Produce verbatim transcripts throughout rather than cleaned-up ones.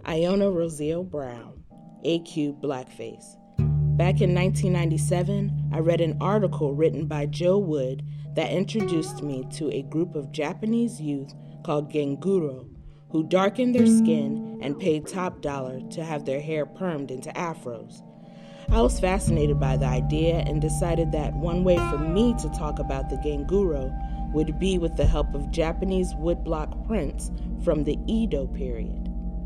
Iona Roselle Brown, A Q Blackface. Back in nineteen ninety-seven, I read an article written by Joe Wood that introduced me to a group of Japanese youth called Genguro, who darkened their skin and paid top dollar to have their hair permed into afros. I was fascinated by the idea and decided that one way for me to talk about the Genguro would be with the help of Japanese woodblock prints from the Edo period.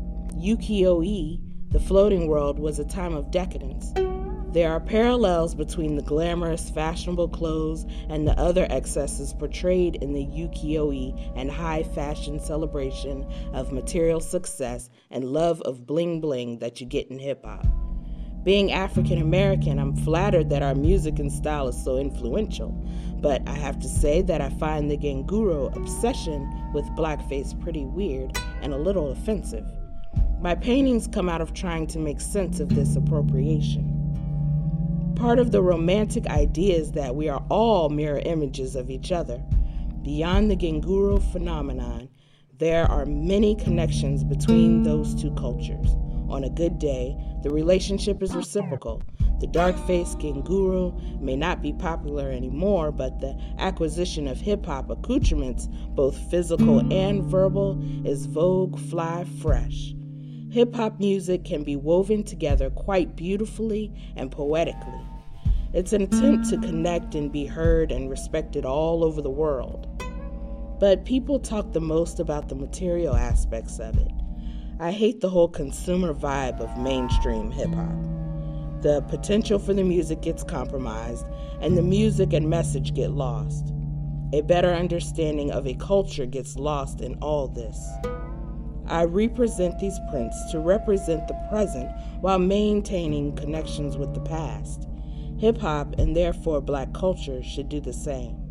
Ukiyo-e, the floating world, was a time of decadence. There are parallels between the glamorous, fashionable clothes and the other excesses portrayed in the ukiyo-e and high fashion celebration of material success and love of bling-bling that you get in hip-hop. Being African American, I'm flattered that our music and style is so influential, but I have to say that I find the Genguro obsession with blackface pretty weird and a little offensive. My paintings come out of trying to make sense of this appropriation. Part of the romantic idea is that we are all mirror images of each other. Beyond the Genguro phenomenon, there are many connections between those two cultures. On a good day, the relationship is reciprocal. The dark-faced Genguro may not be popular anymore, but the acquisition of hip-hop accoutrements, both physical and verbal, is vogue, fly, fresh. Hip-hop music can be woven together quite beautifully and poetically. It's an attempt to connect and be heard and respected all over the world. But people talk the most about the material aspects of it. I hate the whole consumer vibe of mainstream hip-hop. The potential for the music gets compromised, and the music and message get lost. A better understanding of a culture gets lost in all this. I represent these prints to represent the present while maintaining connections with the past. Hip-hop, and therefore Black culture, should do the same.